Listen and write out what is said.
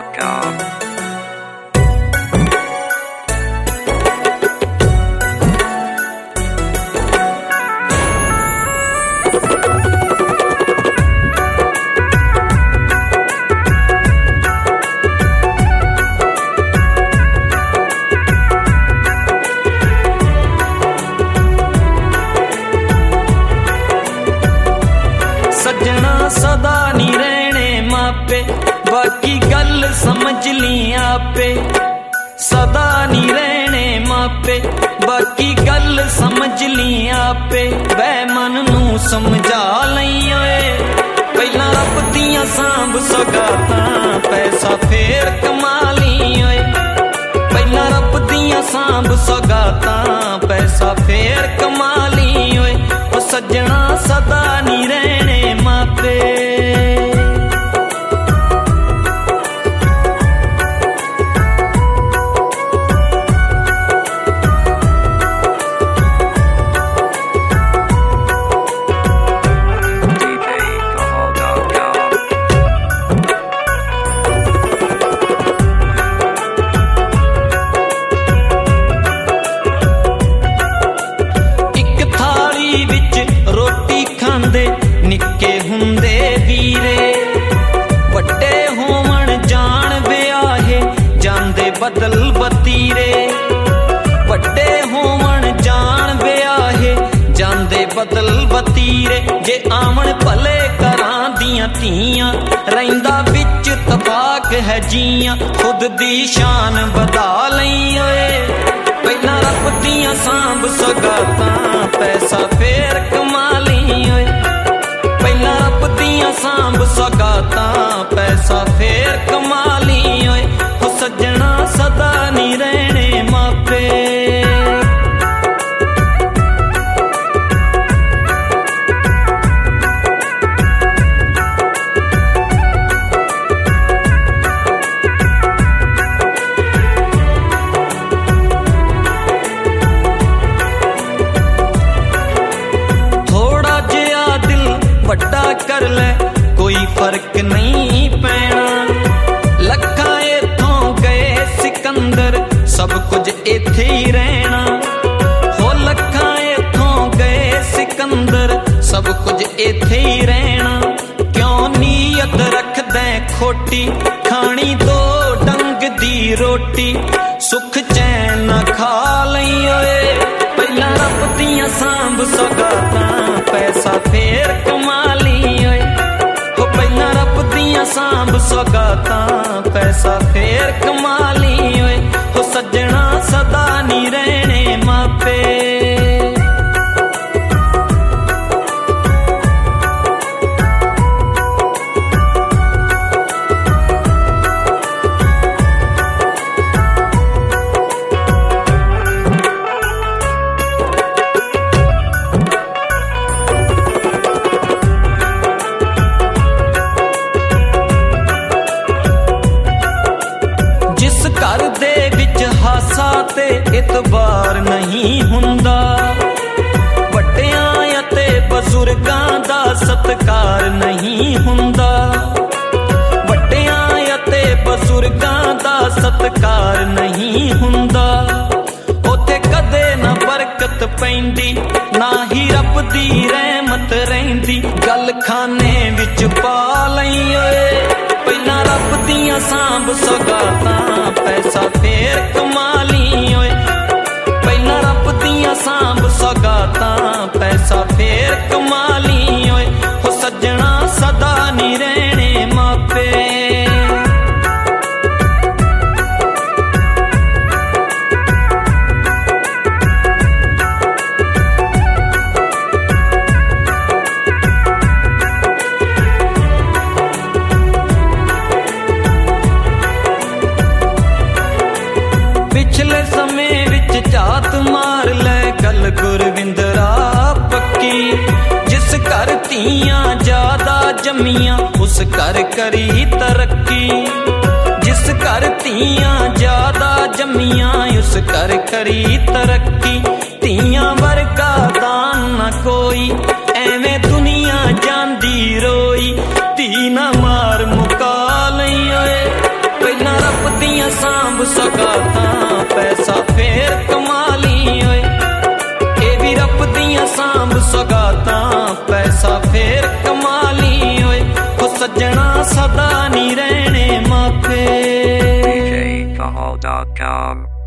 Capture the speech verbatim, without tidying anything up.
dot com. सजना सदा नी रहने मापे, बाकी गल समझ ली आपे। सदा नी रहने मापे, बाकी गल समझ ली आपे। वै मन नू समझा लई ओए, पहला रब दियां सांभ सौगातां, पैसा फेर कमा ली ओए। पहला रब दियां सांभ सौगातां, पैसा फेर कमा ली ओए। ओ सजना सदा नी रहने मापे। निक्के हुंदे वीरे, वड्डे होवन जान ब्याहे, जांदे बदल बतीरे। वड्डे होवन जान ब्याहे, जांदे बदल बतीरे। जे आवन भले घरां दियां धीआं, रहिंदा विच तबाक है जियां। खुद दी शान बधा लई ओए, पहला रब दियां सांभ सौगातां, पैसा फेर कमा लई ओए। पहला रब दियां सांभ सौगातां, पैसा फेर कमा ली ओए। हो सजना सदा नी रहने मापे। वड्डा कर ले कोई फर्क नहीं पैना, लखां इथों गए सिकंदर, सब कुछ इथे ही रहना। हो लखां इथों गए सिकंदर, सब कुछ इथे ही रहना। क्यों नीयत रख दे खोटी, खानी दो डंग दी रोटी। सुख चैन ना खा लई ओए, पहला रब दियां सांभ सौगातां, पैसा फेर कमा ली ओए। हो पहला रब दियां सांभ सौगातां, पैसा फेर कमा ली ओए। हो सजना सदा नी रहने मापे। घर दे विच हासा ते इतबार नहीं हुंदा, वड्डियां ते बजुर्गां दा सत्कार नहीं हुंदा। वड्डियां ते बजुर्गां दा सत्कार नहीं हुंदा। ओथे कदे ना बरकत पैंदी, ना ही रब दी रहमत रहिंदी। गल खाने विच पा लई ओए, पहला रब दियां सांभ सौगातां, पैसा फेर कमा ली ओए। पहला रब दियां सांभ सौगातां, पैसा फेर कमा ली ओए। हो सजना सदा नी रहने मापे। पिछले समय विच झात मार ले गल गुरविंदरा पक्की। जिस घर धीआं ज्यादा जम्मियां, उस घर करी तरक्की। जिस घर धीआं ज्यादा जम्मियां, उस घर करी तरक्की। धीआं वर्गा दान न कोई, एवें दुनिया जांदी रोई। धी ना मार मुका लई ओए, दियां सांभ सगातां पैसा फेर कमा ली ओए। ए भी रब दियां सांभ सगातां पैसा फेर कमा ली ओए। ओ सज्जणा सदा नी रहने माफे। D J Kaho dot com